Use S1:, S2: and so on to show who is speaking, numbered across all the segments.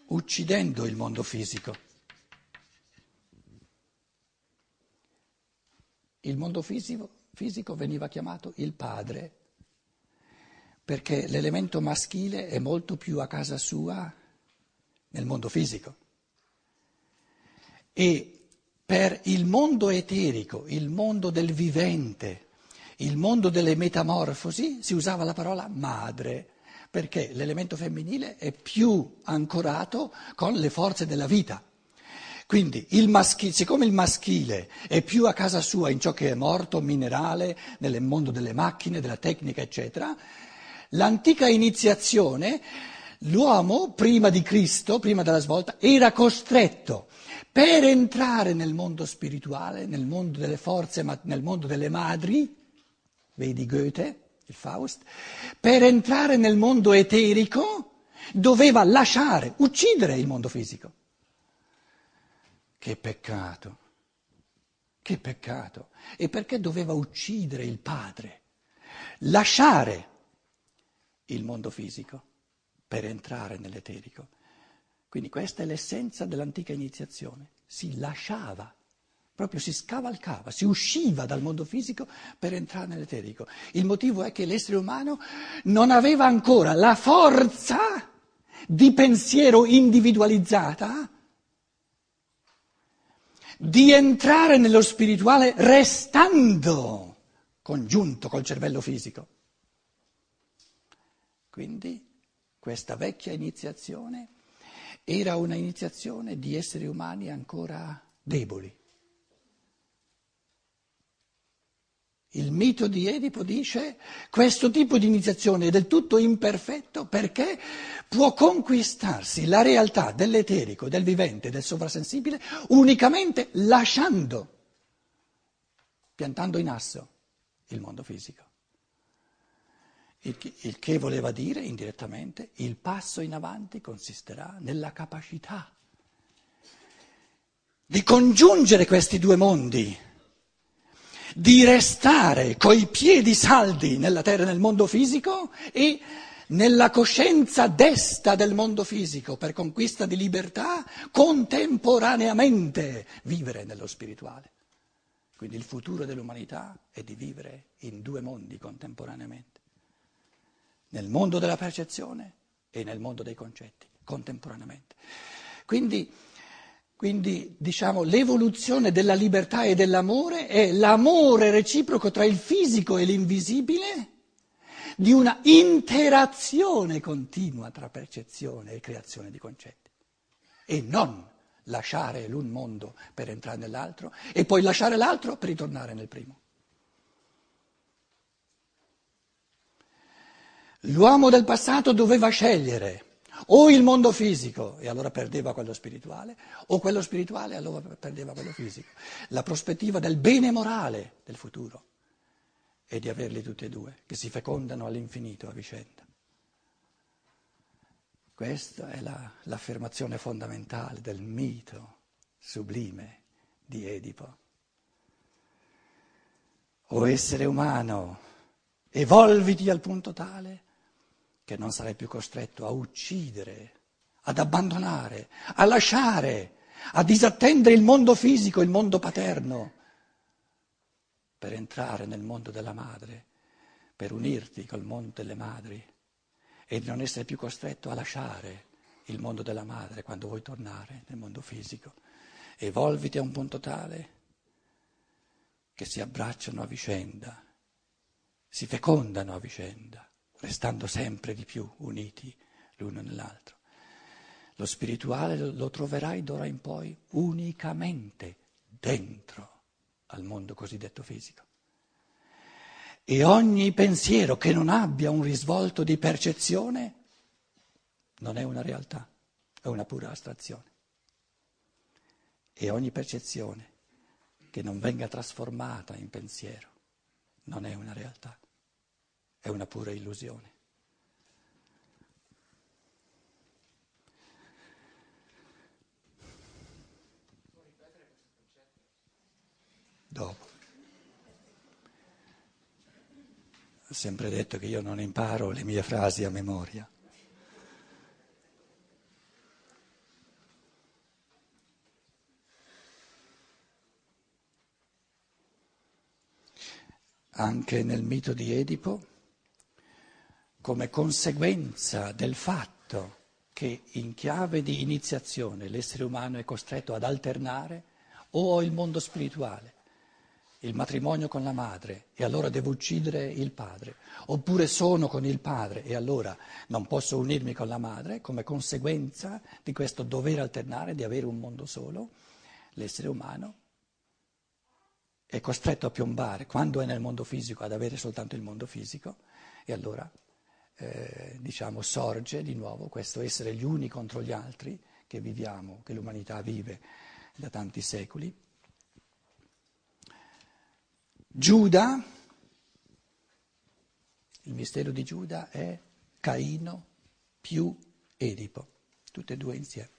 S1: uccidendo il mondo fisico. Il mondo fisico veniva chiamato il padre, perché l'elemento maschile è molto più a casa sua nel mondo fisico. E per il mondo eterico, il mondo del vivente, il mondo delle metamorfosi, si usava la parola madre, perché l'elemento femminile è più ancorato con le forze della vita. Quindi siccome il maschile è più a casa sua in ciò che è morto, minerale, nel mondo delle macchine, della tecnica, eccetera, l'antica iniziazione, l'uomo prima di Cristo, prima della svolta, era costretto per entrare nel mondo spirituale, nel mondo delle forze, nel mondo delle madri, vedi Goethe, il Faust, per entrare nel mondo eterico doveva lasciare, uccidere il mondo fisico. Che peccato, che peccato. E perché doveva uccidere il padre? Lasciare il mondo fisico per entrare nell'eterico. Quindi questa è l'essenza dell'antica iniziazione. Si lasciava, proprio si scavalcava, si usciva dal mondo fisico per entrare nell'eterico. Il motivo è che l'essere umano non aveva ancora la forza di pensiero individualizzata di entrare nello spirituale restando congiunto col cervello fisico. Quindi questa vecchia iniziazione era una iniziazione di esseri umani ancora deboli. Il mito di Edipo dice questo tipo di iniziazione è del tutto imperfetto perché può conquistarsi la realtà dell'eterico, del vivente, del sovrasensibile unicamente lasciando, piantando in asso il mondo fisico. Il che voleva dire indirettamente il passo in avanti consisterà nella capacità di congiungere questi due mondi, di restare coi piedi saldi nella terra e nel mondo fisico e nella coscienza desta del mondo fisico per conquista di libertà contemporaneamente vivere nello spirituale. Quindi il futuro dell'umanità è di vivere in due mondi contemporaneamente, nel mondo della percezione e nel mondo dei concetti contemporaneamente. Quindi, diciamo, l'evoluzione della libertà e dell'amore è l'amore reciproco tra il fisico e l'invisibile di una interazione continua tra percezione e creazione di concetti e non lasciare l'un mondo per entrare nell'altro e poi lasciare l'altro per ritornare nel primo. L'uomo del passato doveva scegliere o il mondo fisico e allora perdeva quello spirituale, o quello spirituale e allora perdeva quello fisico. La prospettiva del bene morale del futuro è di averli tutti e due, che si fecondano all'infinito a vicenda. Questa è l'affermazione fondamentale del mito sublime di Edipo. O essere umano, evolviti al punto tale che non sarai più costretto a uccidere, ad abbandonare, a lasciare, a disattendere il mondo fisico, il mondo paterno, per entrare nel mondo della madre, per unirti col mondo delle madri e di non essere più costretto a lasciare il mondo della madre quando vuoi tornare nel mondo fisico. Evolviti a un punto tale che si abbracciano a vicenda, si fecondano a vicenda, restando sempre di più uniti l'uno nell'altro. Lo spirituale lo troverai d'ora in poi unicamente dentro al mondo cosiddetto fisico. E ogni pensiero che non abbia un risvolto di percezione non è una realtà, è una pura astrazione. E ogni percezione che non venga trasformata in pensiero non è una realtà. È una pura illusione. Dopo. Ho sempre detto che io non imparo le mie frasi a memoria. anche nel mito di Edipo, come conseguenza del fatto che in chiave di iniziazione l'essere umano è costretto ad alternare o il mondo spirituale, il matrimonio con la madre e allora devo uccidere il padre, oppure sono con il padre e allora non posso unirmi con la madre, come conseguenza di questo dover alternare, di avere un mondo solo, l'essere umano è costretto a piombare, quando è nel mondo fisico, ad avere soltanto il mondo fisico e allora sorge di nuovo questo essere gli uni contro gli altri che viviamo, che l'umanità vive da tanti secoli. Giuda, il mistero di Giuda è Caino più Edipo, tutte e due insieme.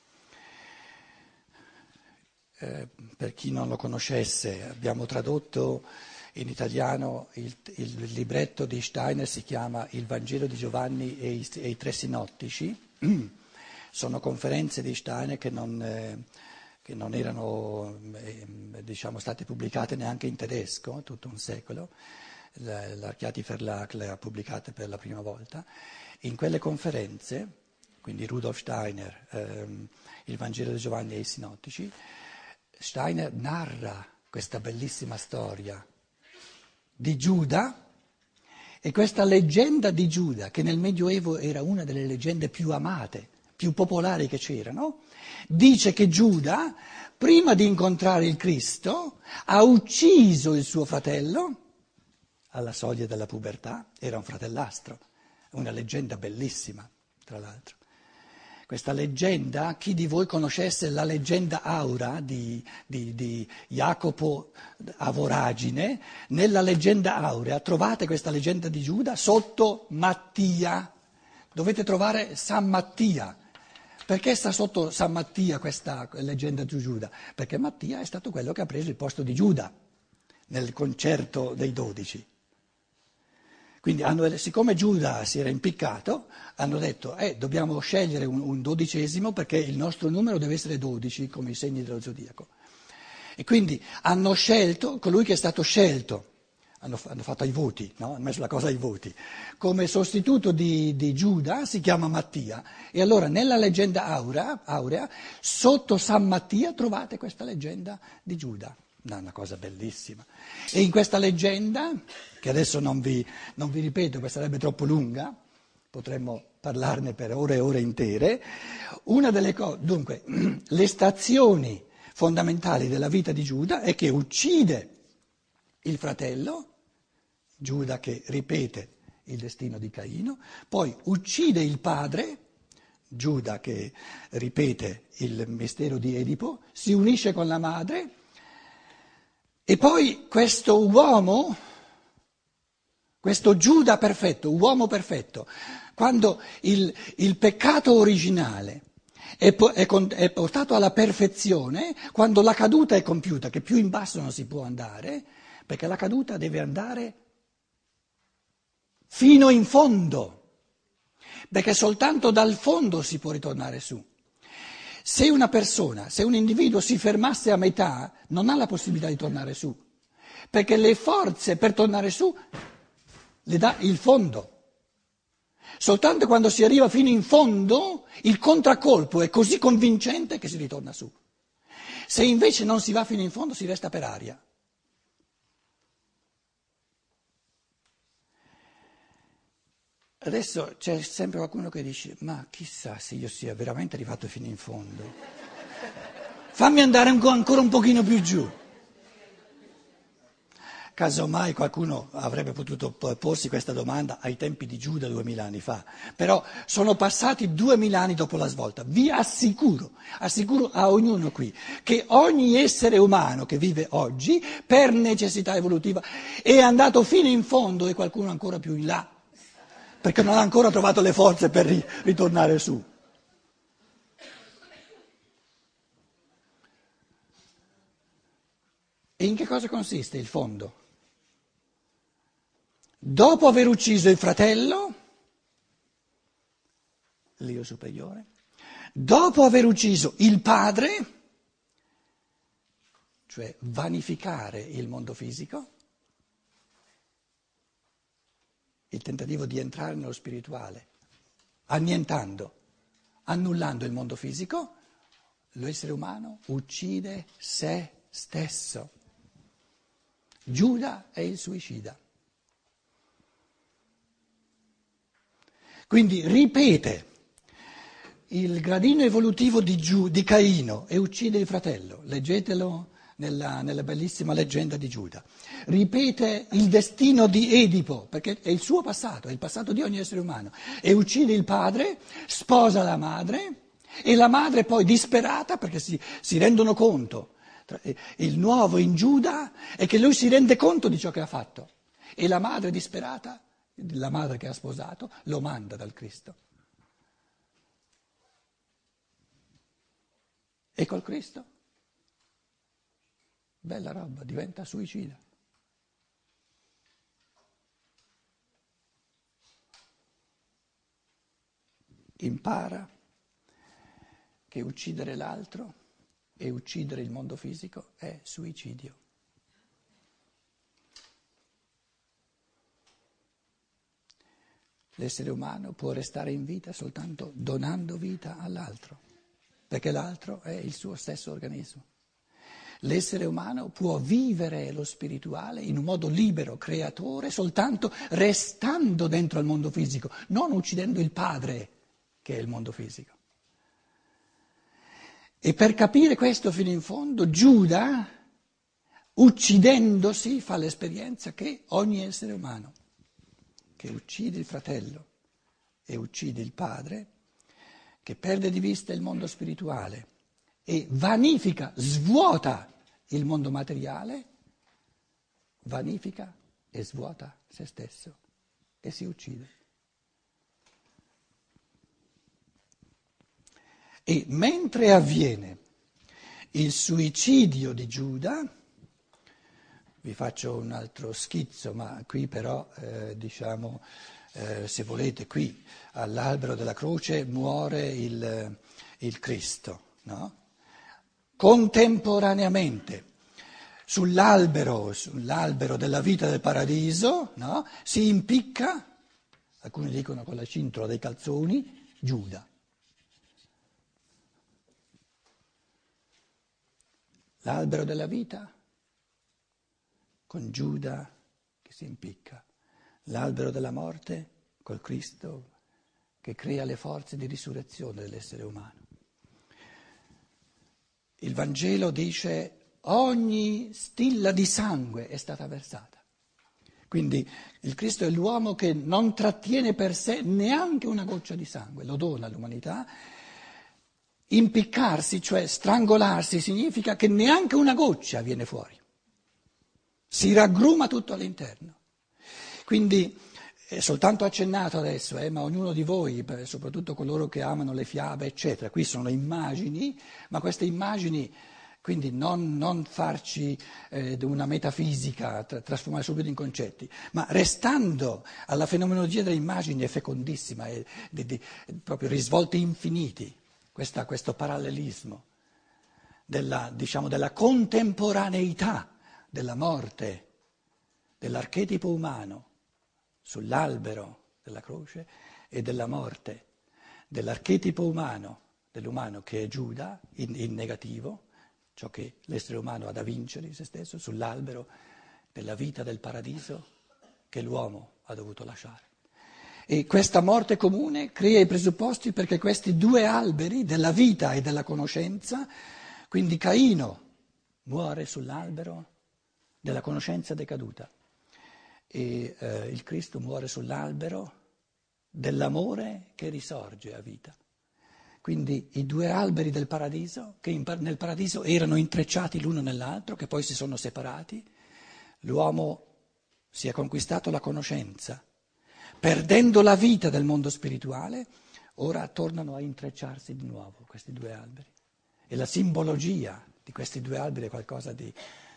S1: Per chi non lo conoscesse, abbiamo tradotto in italiano il libretto di Steiner, si chiama Il Vangelo di Giovanni e i Tre Sinottici. Sono conferenze di Steiner che non erano state pubblicate neanche in tedesco, tutto un secolo. L'Archiati Verlag le ha pubblicate per la prima volta. In quelle conferenze, quindi Rudolf Steiner, Il Vangelo di Giovanni e i Sinottici, Steiner narra questa bellissima storia di Giuda e questa leggenda di Giuda, che nel Medioevo era una delle leggende più amate, più popolari che c'erano, dice che Giuda, prima di incontrare il Cristo, ha ucciso il suo fratello alla soglia della pubertà, era un fratellastro, una leggenda bellissima, tra l'altro. Questa leggenda, chi di voi conoscesse la leggenda Aura di Jacopo a Voragine, nella leggenda Aurea trovate questa leggenda di Giuda sotto Mattia, dovete trovare San Mattia. Perché sta sotto San Mattia questa leggenda di Giuda? Perché Mattia è stato quello che ha preso il posto di Giuda nel concerto dei 12. Quindi siccome Giuda si era impiccato, hanno detto dobbiamo scegliere un dodicesimo perché il nostro numero deve essere 12 come i segni dello zodiaco. E quindi hanno scelto colui che è stato scelto, hanno fatto i voti, no? Hanno messo la cosa ai voti, come sostituto di Giuda si chiama Mattia. E allora nella leggenda Aurea, sotto San Mattia trovate questa leggenda di Giuda. Una cosa bellissima. E in questa leggenda, che adesso non vi ripeto, perché sarebbe troppo lunga, potremmo parlarne per ore e ore intere, una delle cose, dunque, le stazioni fondamentali della vita di Giuda è che uccide il fratello, Giuda che ripete il destino di Caino, poi uccide il padre, Giuda che ripete il mistero di Edipo, si unisce con la madre. E poi questo uomo, questo Giuda perfetto, uomo perfetto, quando il peccato originale è portato alla perfezione, quando la caduta è compiuta, che più in basso non si può andare, perché la caduta deve andare fino in fondo, perché soltanto dal fondo si può ritornare su. Se un individuo si fermasse a metà, non ha la possibilità di tornare su, perché le forze per tornare su le dà il fondo. Soltanto quando si arriva fino in fondo, il contraccolpo è così convincente che si ritorna su. Se invece non si va fino in fondo, si resta per aria. Adesso c'è sempre qualcuno che dice, ma chissà se io sia veramente arrivato fino in fondo. Fammi andare ancora un pochino più giù. Casomai qualcuno avrebbe potuto porsi questa domanda ai tempi di Giuda 2000 anni fa, però sono passati 2000 anni dopo la svolta. Vi assicuro a ognuno qui, che ogni essere umano che vive oggi, per necessità evolutiva, è andato fino in fondo e qualcuno ancora più in là, perché non ha ancora trovato le forze per ritornare su. E in che cosa consiste il fondo? Dopo aver ucciso il fratello, l'io superiore, dopo aver ucciso il padre, cioè vanificare il mondo fisico, il tentativo di entrare nello spirituale, annientando, annullando il mondo fisico, l'essere umano uccide se stesso. Giuda è il suicida. Quindi ripete il gradino evolutivo di Caino e uccide il fratello. Leggetelo nella bellissima leggenda di Giuda. Ripete il destino di Edipo, perché è il suo passato, è il passato di ogni essere umano. E uccide il padre, sposa la madre e la madre poi disperata, perché si rendono conto. Il nuovo in Giuda è che lui si rende conto di ciò che ha fatto. E la madre disperata, la madre che ha sposato, lo manda dal Cristo. E col Cristo, bella roba, diventa suicida. Impara che uccidere l'altro e uccidere il mondo fisico è suicidio. L'essere umano può restare in vita soltanto donando vita all'altro, perché l'altro è il suo stesso organismo. L'essere umano può vivere lo spirituale in un modo libero, creatore, soltanto restando dentro al mondo fisico, non uccidendo il padre, che è il mondo fisico. E per capire questo fino in fondo, Giuda, uccidendosi, fa l'esperienza che ogni essere umano che uccide il fratello e uccide il padre, che perde di vista il mondo spirituale e vanifica, svuota il mondo materiale, vanifica e svuota se stesso e si uccide. E mentre avviene il suicidio di Giuda, vi faccio un altro schizzo, ma qui però se volete, qui all'albero della croce muore il Cristo, no? Contemporaneamente sull'albero della vita del paradiso, no? Si impicca, alcuni dicono con la cintola dei calzoni, Giuda. L'albero della vita con Giuda che si impicca, l'albero della morte col Cristo che crea le forze di risurrezione dell'essere umano. Il Vangelo dice ogni stilla di sangue è stata versata. Quindi il Cristo è l'uomo che non trattiene per sé neanche una goccia di sangue, lo dona all'umanità. Impiccarsi, cioè strangolarsi, significa che neanche una goccia viene fuori. Si raggruma tutto all'interno. Quindi è soltanto accennato adesso, ma ognuno di voi, soprattutto coloro che amano le fiabe, eccetera, qui sono immagini, ma queste immagini, quindi non farci una metafisica, trasformare subito in concetti, ma restando alla fenomenologia delle immagini è fecondissima, è proprio risvolti infiniti, questo parallelismo della contemporaneità della morte, dell'archetipo umano sull'albero della croce e della morte, dell'archetipo umano, dell'umano che è Giuda in negativo, ciò che l'essere umano ha da vincere in se stesso, sull'albero della vita del paradiso che l'uomo ha dovuto lasciare. E questa morte comune crea i presupposti perché questi due alberi della vita e della conoscenza, quindi Caino muore sull'albero della conoscenza decaduta e il Cristo muore sull'albero dell'amore che risorge a vita. Quindi i due alberi del paradiso, che nel paradiso erano intrecciati l'uno nell'altro, che poi si sono separati, l'uomo si è conquistato la conoscenza, perdendo la vita del mondo spirituale, ora tornano a intrecciarsi di nuovo questi due alberi. E la simbologia di questi due alberi è qualcosa di,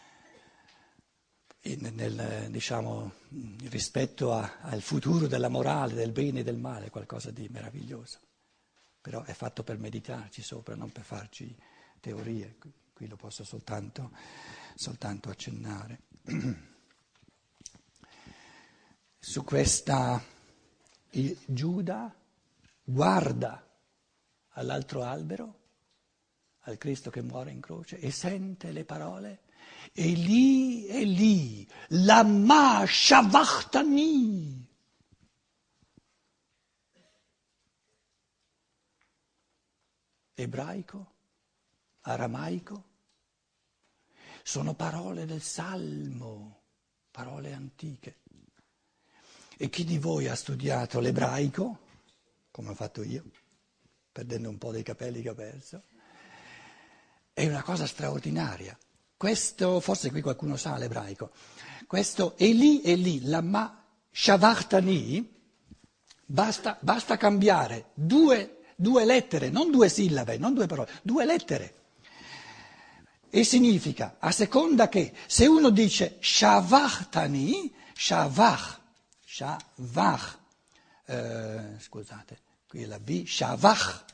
S1: rispetto al futuro della morale, del bene e del male, qualcosa di meraviglioso. Però è fatto per meditarci sopra, non per farci teorie, qui lo posso soltanto accennare. su questa, Giuda guarda all'altro albero, al Cristo che muore in croce, e sente le parole, Eli, lama sabachthani. Ebraico, aramaico, sono parole del Salmo, parole antiche. E chi di voi ha studiato l'ebraico, come ho fatto io, perdendo un po' dei capelli che ho perso, è una cosa straordinaria. Questo, forse qui qualcuno sa l'ebraico, questo Eli, lama sabachthani, basta cambiare due lettere, non due sillabe, non due parole, due lettere. E significa, a seconda che, se uno dice sabachthani, scusate, qui è la B, shavach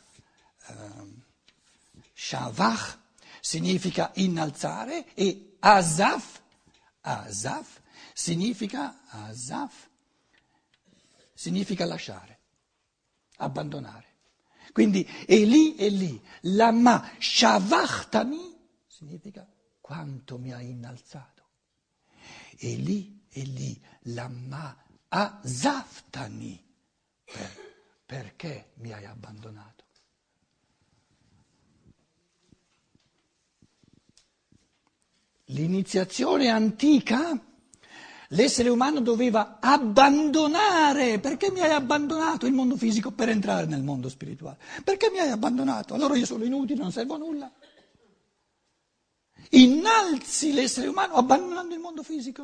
S1: significa innalzare, e asaf significa lasciare, abbandonare. Quindi Eli, lama sabachthani significa quanto mi hai innalzato. Eli, lama azaftani, perché mi hai abbandonato. L'iniziazione antica, l'essere umano doveva abbandonare. Perché mi hai abbandonato il mondo fisico per entrare nel mondo spirituale? Perché mi hai abbandonato? Allora io sono inutile, non servo a nulla. Innalzi l'essere umano abbandonando il mondo fisico.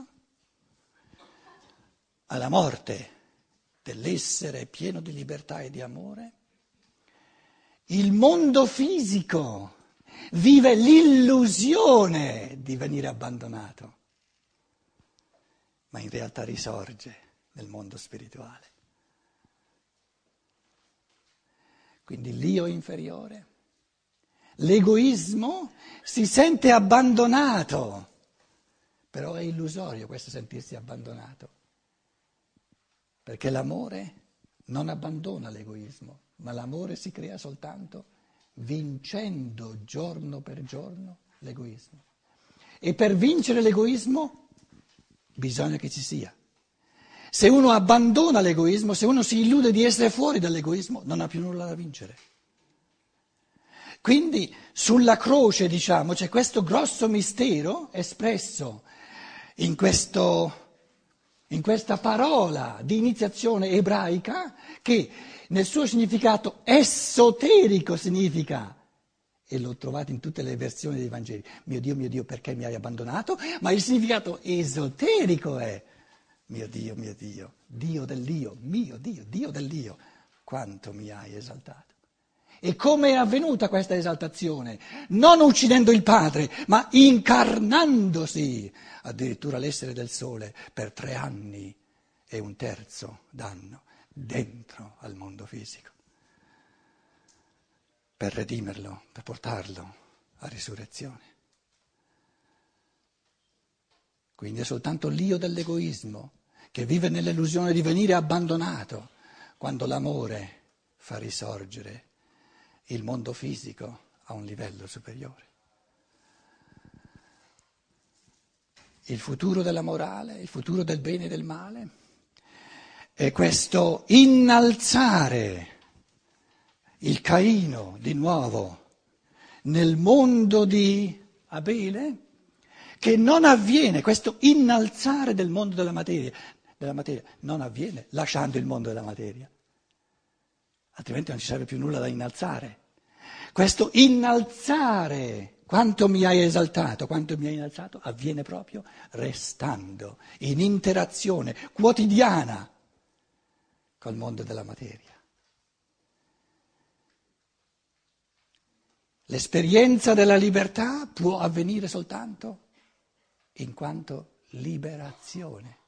S1: Alla morte dell'essere pieno di libertà e di amore, il mondo fisico vive l'illusione di venire abbandonato, ma in realtà risorge nel mondo spirituale. Quindi l'io inferiore, l'egoismo si sente abbandonato, però è illusorio questo sentirsi abbandonato, perché l'amore non abbandona l'egoismo, ma l'amore si crea soltanto vincendo giorno per giorno l'egoismo. E per vincere l'egoismo bisogna che ci sia. Se uno abbandona l'egoismo, se uno si illude di essere fuori dall'egoismo, non ha più nulla da vincere. Quindi sulla croce, diciamo, c'è questo grosso mistero espresso in questa parola di iniziazione ebraica che nel suo significato esoterico significa, e lo trovate in tutte le versioni dei Vangeli, mio Dio, perché mi hai abbandonato? Ma il significato esoterico è, mio Dio, Dio dell'io, mio Dio dell'io, quanto mi hai esaltato. E come è avvenuta questa esaltazione? Non uccidendo il Padre, ma incarnandosi, addirittura l'essere del Sole, per 3 anni e 1/3 d'anno, dentro al mondo fisico, per redimerlo, per portarlo a risurrezione. Quindi è soltanto l'io dell'egoismo che vive nell'illusione di venire abbandonato, quando l'amore fa risorgere il mondo fisico a un livello superiore. Il futuro della morale, il futuro del bene e del male è questo innalzare il Caino di nuovo nel mondo di Abele, che non avviene, questo innalzare del mondo della materia non avviene lasciando il mondo della materia. Altrimenti non ci sarebbe più nulla da innalzare. Questo innalzare, quanto mi hai esaltato, quanto mi hai innalzato, avviene proprio restando in interazione quotidiana col mondo della materia. L'esperienza della libertà può avvenire soltanto in quanto liberazione,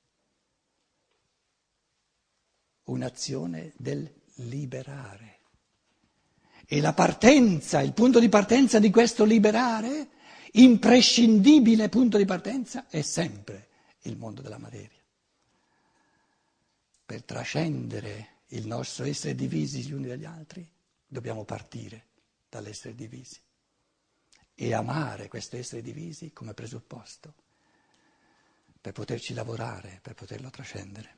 S1: un'azione del liberare. E la partenza, il punto di partenza di questo liberare, imprescindibile punto di partenza, è sempre il mondo della materia. per trascendere il nostro essere divisi gli uni dagli altri, dobbiamo partire dall'essere divisi e amare questo essere divisi come presupposto per poterci lavorare, per poterlo trascendere.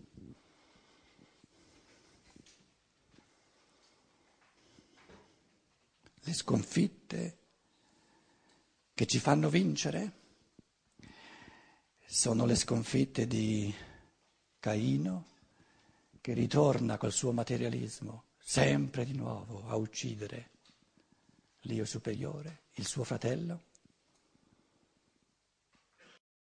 S1: Le sconfitte che ci fanno vincere sono le sconfitte di Caino, che ritorna col suo materialismo sempre di nuovo a uccidere l'io superiore, il suo fratello,